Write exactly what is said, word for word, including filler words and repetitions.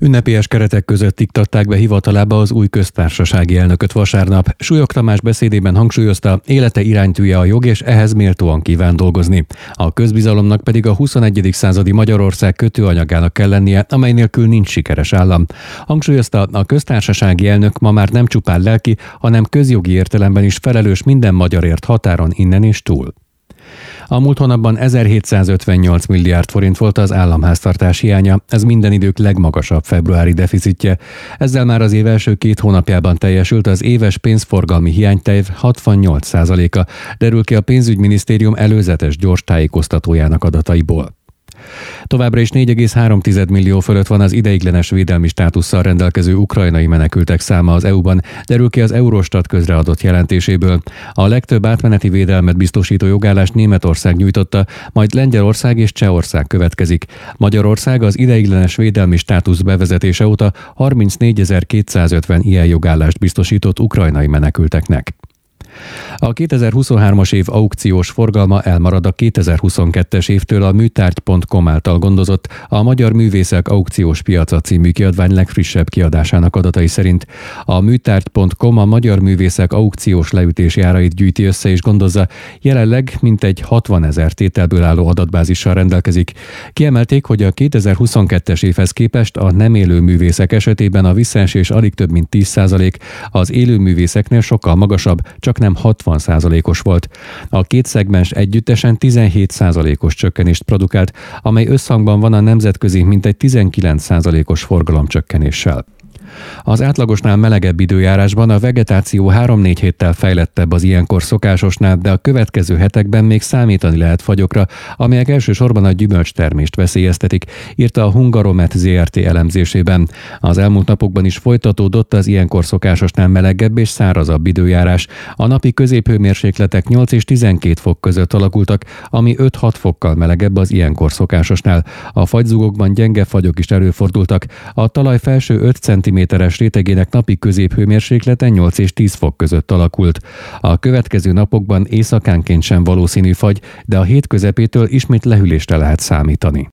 Ünnepélyes keretek között iktatták be hivatalába az új köztársasági elnököt vasárnap. Súlyog Tamás beszédében hangsúlyozta, élete iránytűje a jog, és ehhez méltóan kíván dolgozni. A közbizalomnak pedig a huszonegyedik századi Magyarország kötőanyagának kell lennie, amely nélkül nincs sikeres állam. Hangsúlyozta, a köztársasági elnök ma már nem csupán lelki, hanem közjogi értelemben is felelős minden magyarért határon innen és túl. A múlt hónapban ezerhétszázötvennyolc milliárd forint volt az államháztartás hiánya, ez minden idők legmagasabb februári deficitje. Ezzel már az év első két hónapjában teljesült az éves pénzforgalmi hiányterv hatvannyolc százaléka, derül ki a pénzügyminisztérium előzetes gyors tájékoztatójának adataiból. Továbbra is négy egész három millió fölött van az ideiglenes védelmi státusszal rendelkező ukrajnai menekültek száma az é u-ban, derül ki az Eurostat közreadott jelentéséből. A legtöbb átmeneti védelmet biztosító jogállást Németország nyújtotta, majd Lengyelország és Csehország következik. Magyarország az ideiglenes védelmi státusz bevezetése óta harmincnégyezer-kétszázötven ilyen jogállást biztosított ukrajnai menekülteknek. A kétezer-huszonhármas év aukciós forgalma elmarad a kétezer-huszonkettes évtől a műtárgy pont com által gondozott a Magyar Művészek Aukciós Piaca című kiadvány legfrissebb kiadásának adatai szerint. A műtárgy pont com a magyar művészek aukciós leütési árait gyűjti össze és gondozza, jelenleg mintegy hatvanezer tételből álló adatbázissal rendelkezik. Kiemelték, hogy a kétezer-huszonkettes évhez képest a nem élő művészek esetében a visszaesés alig több mint tíz százalék, az élő művészeknél sokkal magasabb, csak nem hatvan százalékos volt. A két szegmens együttesen tizenhét százalékos csökkenést produkált, amely összhangban van a nemzetközi mintegy tizenkilenc százalékos forgalomcsökkenéssel. Az átlagosnál melegebb időjárásban a vegetáció három-négy héttel fejlettebb az ilyenkor szokásosnál, de a következő hetekben még számítani lehet fagyokra, amelyek elsősorban a gyümölcstermést veszélyeztetik, írta a Hungaromet zé er té elemzésében. Az elmúlt napokban is folytatódott az ilyenkor szokásosnál melegebb és szárazabb időjárás. A napi középhőmérsékletek nyolc és tizenkét fok között alakultak, ami öt-hat fokkal melegebb az ilyenkor szokásosnál. A fagyzugokban gyenge fagyok is előfordultak. A talaj felső öt centiméteres rétegének napi középhőmérséklete nyolc és tíz fok között alakult. A következő napokban éjszakánként sem valószínű fagy, de a hét közepétől ismét lehűlésre lehet számítani.